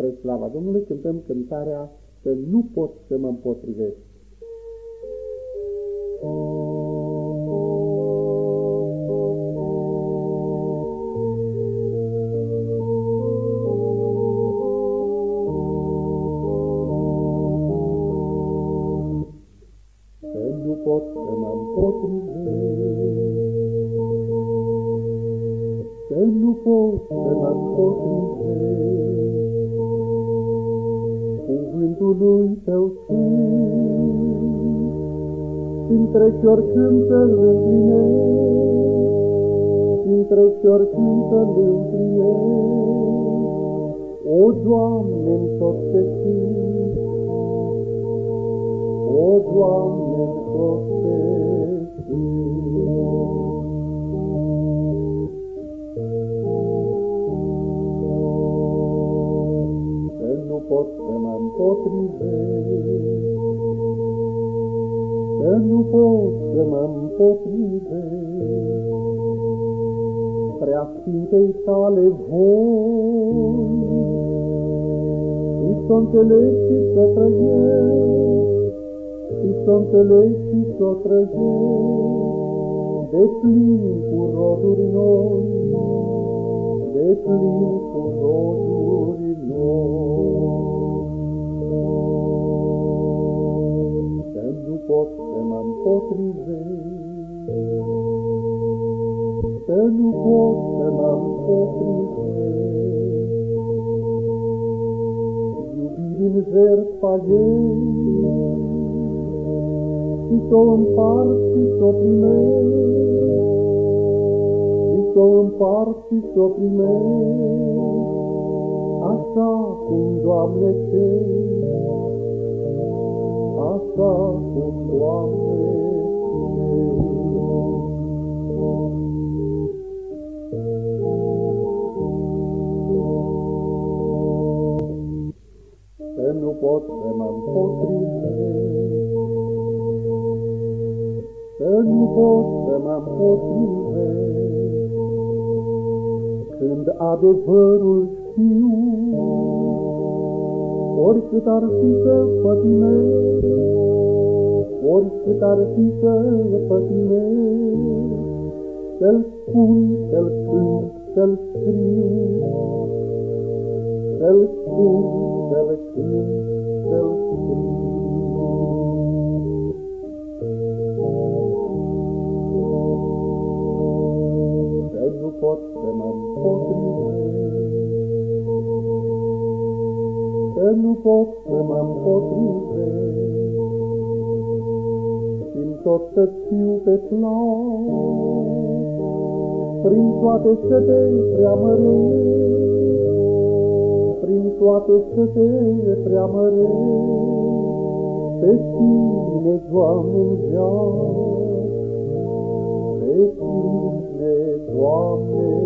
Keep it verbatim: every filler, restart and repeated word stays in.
Spre slava Domnului cântăm cântarea Să nu pot să mă împotrivesc. Să nu pot să mă împotrivesc, să nu pot să mă împotrivesc cuvântului Tău sfânt, din treci oricând să-L împlinesc, din treci oricând să-L împlinesc. O, Doamne-n tot ce simt, o, Doamne-n tot ce simt. Să nu pot să mă împotrivesc, să nu pot să mă împotrivesc prea sfintei Tale voi, și s-o înțeleg și s-o trăiesc, și s-o înțeleg și s-o trăiesc, de plin cu roduri noi, de plin cu roduri noi. Să nu pot să mă împotrivesc, să nu pot să mă împotrivesc iubirii-n jertfa ei, și s-o împart și s-o primesc, și s-o împart și s-o primesc, așa cum, Doamne, cer, așa cum, Doamne, cer. Să nu pot să mă împotrivesc, să nu pot să mă împotrivesc când adevărul știu, oricât ar fi să pătimesc, oricât ar fi să pătimesc, să-L spun, să-L cânt, să-L scriu, să-L spun, să-L cânt, să-L scriu. Să nu pot să mă împotrivesc, să nu pot să mă împotrivesc și-n tot să-ți fiu pe plac, prin toate să te preamăresc, prin toate să te preamăresc, pe Tine, Doamne-n veac, pe Tine, Doamne.